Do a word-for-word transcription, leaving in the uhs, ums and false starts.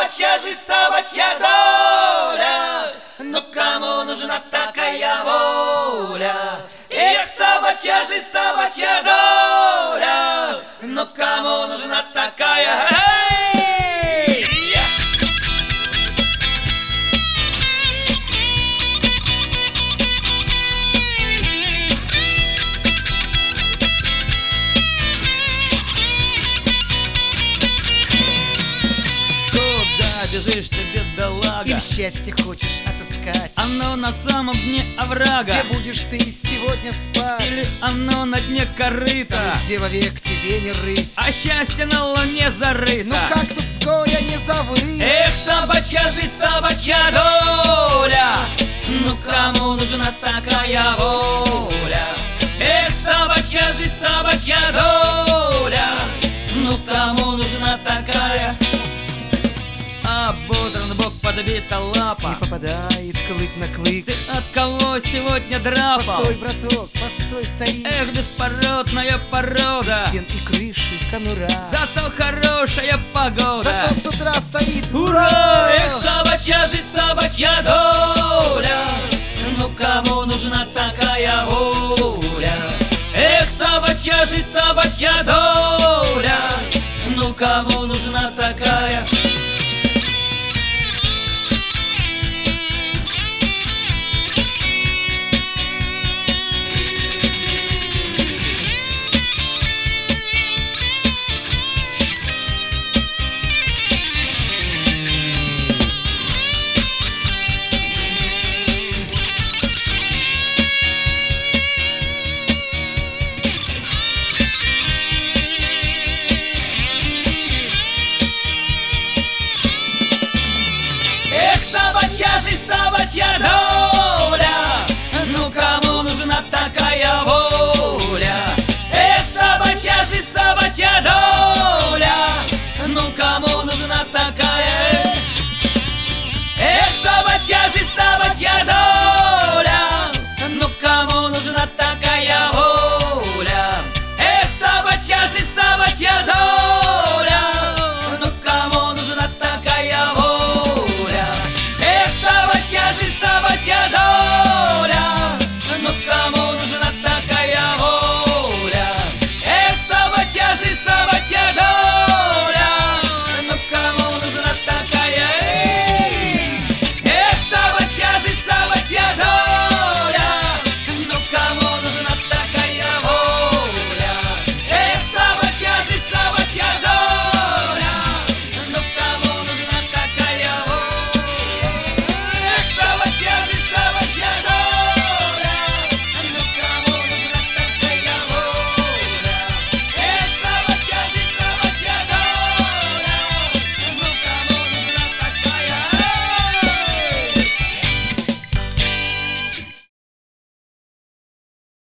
собачья жизнь, собачья доля. Но кому нужна такая воля? Эх, собачья жизнь, собачья доля. Но кому нужна такая? Эй! Куда бежишь ты, бедолага? Им счастье хочешь отыскать? Оно на самом дне оврага. Где будешь ты сегодня спать? Или оно на дне корыта? Где вовек тебе не рыть? А счастье на луне зарыто. Ну как тут с горя не завыть? Эх, собачья жизнь, собачья доля. Ну кому нужна такая воля? Эх, собачья жизнь, собачья доля. Ну кому нужна такая? Ободран бок, подбита лапа. Не попадает клык на клык. Ты от кого сегодня драпал? Постой, браток, постой, старик. Эх, беспородная порода. Стен и крыши конура. Зато хорошая погода. Зато с утра стоит Ура! Эх, собачья жизнь, собачья доля. Ну кому нужна такая воля? Эх, собачья жизнь, собачья доля. Ну кому нужна такая? Собачья жизнь, собачья доля. Ну кому нужна такая воля? Эх, собачья жизнь, собачья доля. Ну кому нужна такая?